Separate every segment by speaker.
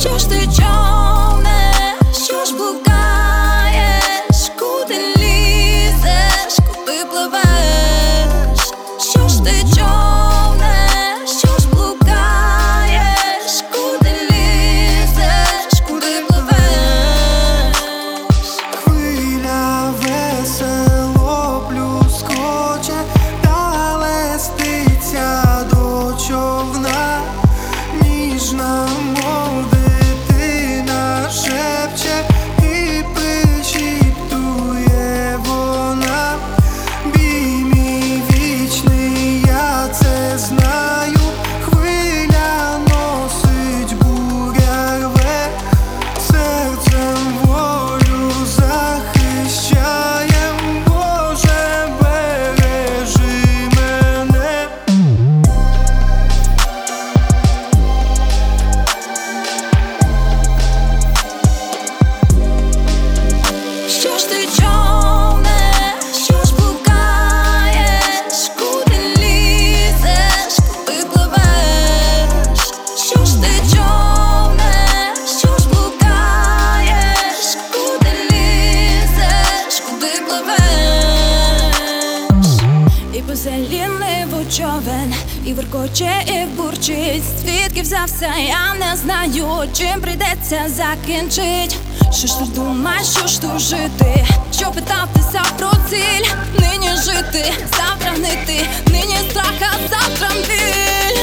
Speaker 1: Що ж ти човнеш, що ж блукаєш, куди лізеш, куди пливеш? Що ж ти човнеш, що ж блукаєш, куди лізеш, куди пливеш?
Speaker 2: Хвиля весело плюскоче та леститься до човна, ніжна, мов дитина, шепче і пришіптує вона. Бій мій вічний, я це знаю, хвиля носить, буря рве, серцем волю захищаєм, Боже, бережи мене.
Speaker 1: Що ж ти човнеш, що ж блукаєш, куди лізеш, куди пливеш? Що ж ти човнеш, що ж блукаєш, куди лізеш, куди пливеш? І безлінливо човен, і воркоче, і бурчить. Звідки взявся, я не знаю, чим прийдеться закінчить. Що ж ти думаєш, що ж тут жити? Що питатися про ціль? Нині жити, завтра гнити, нині страх, а завтра біль.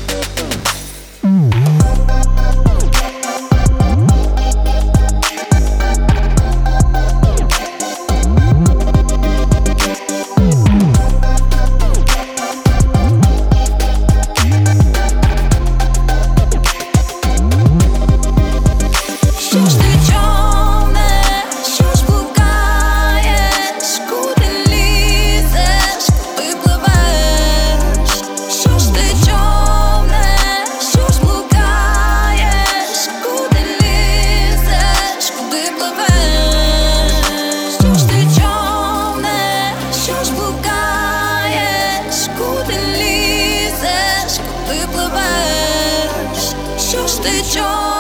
Speaker 1: Що ж ти човнеш, що ж блукаєш, куди лізеш, куди пливеш? Що ж ти човнеш, що ж блукаєш, куди лізеш, куди пливеш? Що ж ти човнеш, що ж блукаєш, куди лізеш, куди пливеш? Що ж ти човнеш?